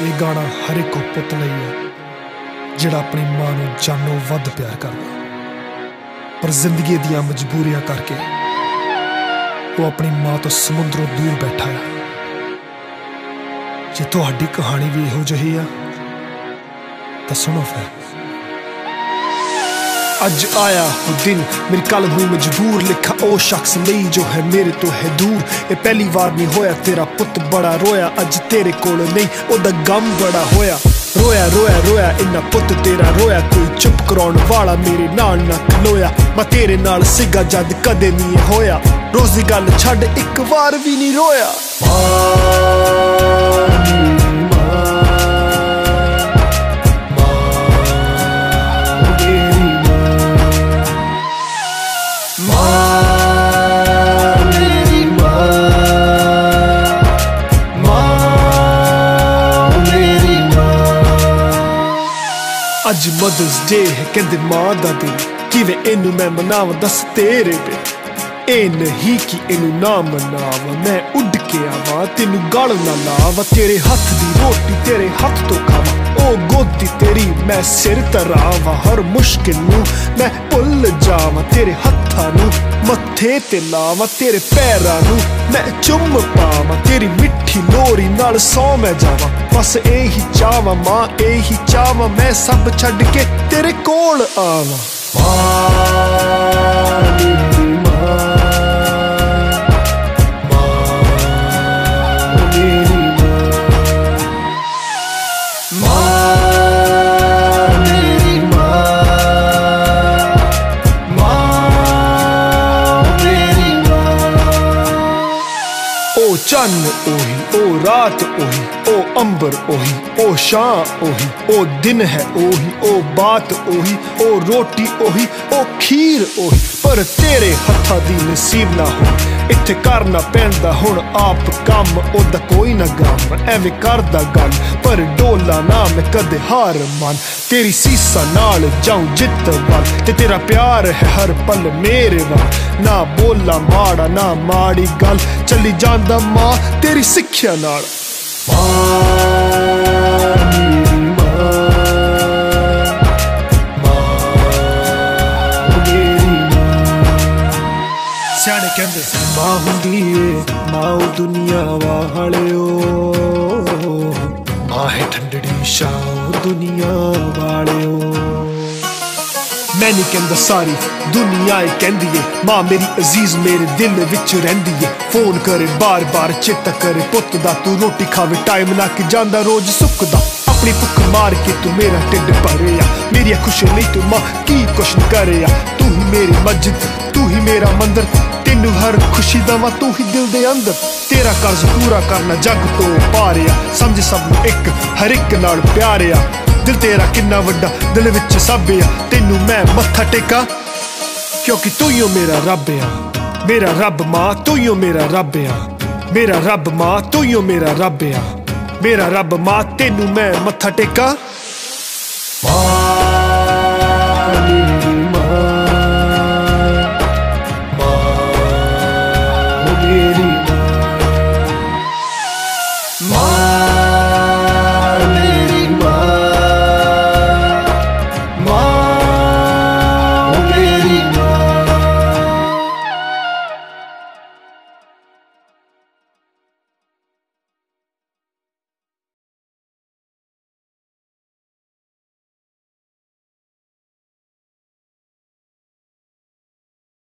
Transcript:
ਇਹ ਗਾਣਾ ਹਰ ਇੱਕ ਪੁੱਤ ਲਈ ਹੈ ਜਿਹੜਾ ਆਪਣੀ ਮਾਂ ਨੂੰ ਜਾਨੋਂ ਵੱਧ ਪਿਆਰ ਕਰਦਾ, ਪਰ ਜ਼ਿੰਦਗੀ ਦੀਆਂ ਮਜਬੂਰੀਆਂ ਕਰਕੇ ਉਹ ਆਪਣੀ ਮਾਂ ਤੋਂ ਸਮੁੰਦਰੋਂ ਦੂਰ ਬੈਠਾ ਹੈ। ਜੇ ਤੁਹਾਡੀ ਕਹਾਣੀ ਵੀ ਇਹੋ ਜਿਹੀ ਆ ਤਾਂ ਸੁਣੋ ਫਿਰ। ਅੱਜ ਆਇਆ ਉਹ ਦਿਨ ਮੇਰੀ ਕੱਲ ਹੋਈ ਮਜਬੂਰ, ਲਿਖਾ ਉਹ ਸ਼ਖਸ ਲਈ ਜੋ ਹੈ ਮੇਰੇ ਤੋਂ ਹੈ ਦੂਰ। ਇਹ ਪਹਿਲੀ ਵਾਰ ਨਹੀਂ ਹੋਇਆ ਤੇਰਾ ਪੁੱਤ ਬੜਾ ਰੋਇਆ, ਅੱਜ ਤੇਰੇ ਕੋਲ ਨਹੀਂ ਉਹਦਾ ਗਮ ਬੜਾ ਹੋਇਆ। ਰੋਇਆ ਰੋਇਆ ਰੋਇਆ ਇੰਨਾ ਪੁੱਤ ਤੇਰਾ ਰੋਇਆ, ਕੋਈ ਚੁੱਪ ਕਰਾਉਣ ਵਾਲਾ ਮੇਰੇ ਨਾਲ ਨਾ ਖਲੋਇਆ। ਮੈਂ ਤੇਰੇ ਨਾਲ ਸੀਗਾ ਜਦ ਕਦੇ ਨਹੀਂ ਹੋਇਆ, ਰੋਜ਼ ਦੀ ਗੱਲ ਛੱਡ ਇੱਕ ਵਾਰ ਵੀ ਨਹੀਂ ਰੋਇਆ। ਅੱਜ ਮਦਰਸ ਡੇ ਹੈ ਕਹਿੰਦੇ ਮਾਂ ਦਾ ਦਿਨ, ਕਿਵੇਂ ਇਹਨੂੰ ਮੈਂ ਮਨਾਵਾਂ ਦੱਸ ਤੇਰੇ ਬਿਨ। ਇਹ ਨਹੀਂ ਕਿ ਇਹਨੂੰ ਨਾ ਮਨਾਵਾਂ, ਮੈਂ ਉੱਡ ਕੇ ਆਵਾਂ ਤੈਨੂੰ ਗਲ ਨਾ ਲਾਵਾਂ। ਤੇਰੇ ਹੱਥ ਦੀ ਰੋਟੀ ਤੇਰੇ ਹੱਥ ਤੋਂ ਖਾਵਾਂ, ਉਹ ਗੋਦੀ ਤੇਰੀ ਮੈਂ ਸਿਰ ਧਰਾਵਾਂ। ਹਰ ਮੁਸ਼ਕਿਲ ਨੂੰ ਮੈਂ ਭੁੱਲ ਜਾਵਾਂ, ਤੇਰੇ ਹੱਥਾਂ ਨੂੰ ਮੱਥੇ ਤੇ ਲਾਵਾਂ। ਤੇਰੇ ਪੈਰਾਂ ਨੂੰ ਮੈਂ ਚੁੰਮ ਪਾਵਾਂ, ਤੇਰੀ ਮਿੱਠੀ ਲੋਰੀ ਨਾਲ ਸੌ ਮੈਂ ਜਾਵਾਂ। ਬਸ ਇਹੀ ਚਾਹਵਾਂ ਮਾਂ, ਇਹੀ ਚਾਹਵਾਂ ਮੈਂ ਸਭ ਛੱਡ ਕੇ ਤੇਰੇ ਕੋਲ ਆਵਾਂ। ਉਹ ਚੰਨ ਉਹੀ, ਉਹ ਰਾਤ ਉਹੀ, ਉਹ ਅੰਬਰ ਉਹੀ, ਉਹ ਸ਼ਾਂ ਉਹੀ, ਉਹ ਦਿਨ ਹੈ ਉਹੀ, ਉਹ ਬਾਤ ਉਹੀ, ਉਹ ਰੋਟੀ ਉਹੀ, ਉਹ ਖੀਰ ਉਹੀ। ਪਰ ਤੇਰੇ ਹੱਥਾਂ ਦੀ ਨਸੀਬ ਨਾ ਹੋ, ਇੱਥੇ ਕਰਨਾ ਪੈਂਦਾ ਹੁਣ ਆਪ ਕੰਮ। ਉਹਦਾ ਕੋਈ ਨਾ ਗਮ ਐਵੇਂ ਕਰਦਾ ਗੱਲ, ਪਰ ਡੋਲਾ ਨਾ ਮੈਂ ਕਦੇ ਹਾਰ ਮੰਨ। ਤੇਰੀ ਸੀਸਾਂ ਨਾਲ ਜਾਊਂ ਜਿੱਤ ਵੱਲ, ਤੇ ਤੇਰਾ ਪਿਆਰ ਹੈ ਹਰ ਪਲ ਮੇਰੇ ਵੱਲ। ਨਾ ਬੋਲਾ ਮਾੜਾ ਨਾ ਮਾੜੀ ਗੱਲ, ਚੱਲੀ ਜਾਂਦਾ ਮਾਂ ਤੇਰੀ ਸਿੱਖਿਆ ਨਾਲ। ਸਿਆਣੇ ਕਹਿੰਦੇ ਮਾਂ ਹੁੰਦੀ ਏ ਮਾਂ ਉਹ ਦੁਨੀਆ ਵਾਲਿਓ, ਮਾਂ ਹੈ ਠੰਡੜੀ ਛਾਂ ਦੁਨੀਆ ਵਾਲਿਓ। ਮੈਂ ਨਹੀਂ ਕਹਿੰਦਾ ਸਾਰੀ ਦੁਨੀਆ ਏ ਕਹਿੰਦੀ ਏ, ਮਾਂ ਮੇਰੀ ਅਜ਼ੀਜ਼ ਮੇਰੇ ਦਿਲ ਵਿੱਚ ਰਹਿੰਦੀ ਏ। ਫੋਨ ਕਰੇ ਬਾਰ ਬਾਰ ਚੇਤਾ ਕਰੇ ਪੁੱਤ ਦਾ, ਤੂੰ ਰੋਟੀ ਖਾਵੇ ਟਾਈਮ ਲਾ ਕੇ ਜਾਂਦਾ ਰੋਜ਼ ਸੁੱਕਦਾ। ਆਪਣੀ ਭੁੱਖ ਮਾਰ ਕੇ ਤੂੰ ਮੇਰਾ ਢਿੱਡ ਭਰਿਆ, ਮੇਰੀ ਖੁਸ਼ੀ ਲਈ ਤੂੰ ਮਾਂ ਕੀ ਕੁਛ ਕਰਿਆ। ਤੂੰ ਹੀ ਮੇਰੀ ਮਸਜਿਦ ਤੂੰ ਹੀ ਮੇਰਾ ਮੰਦਰ, ਤੈਨੂੰ ਹਰ ਖੁਸ਼ੀ ਦਵਾਂ ਤੂੰ ਹੀ ਦਿਲ ਦੇ ਅੰਦਰ। ਤੇਰਾ ਕਰਜ਼ ਪੂਰਾ ਕਰਨਾ ਜੱਗ ਤੋਂ ਪਾਰਿਆ, ਸਮਝ ਸਭ ਨੂੰ ਇੱਕ ਹਰ ਇੱਕ ਨਾਲ ਪਿਆਰਿਆ। ਦਿਲ ਤੇਰਾ ਕਿੰਨਾ ਵੱਡਾ ਦਿਲ ਵਿੱਚ ਸਭ ਆ, ਤੈਨੂੰ ਮੈਂ ਮੱਥਾ ਟੇਕਾਂ ਕਿਉਂਕਿ ਤੂੰ ਹੀ ਮੇਰਾ ਰੱਬ ਆ। ਮੇਰਾ ਰੱਬ ਮਾਂ ਤੂੰ ਹੀ ਮੇਰਾ ਰੱਬ ਆ, ਮੇਰਾ ਰੱਬ ਮਾਂ ਤੂੰ ਹੀ ਮੇਰਾ ਰੱਬ ਆ। ਮੇਰਾ ਰੱਬ ਮਾਂ ਤੈਨੂੰ ਮੈਂ ਮੱਥਾ ਟੇਕਾਂ।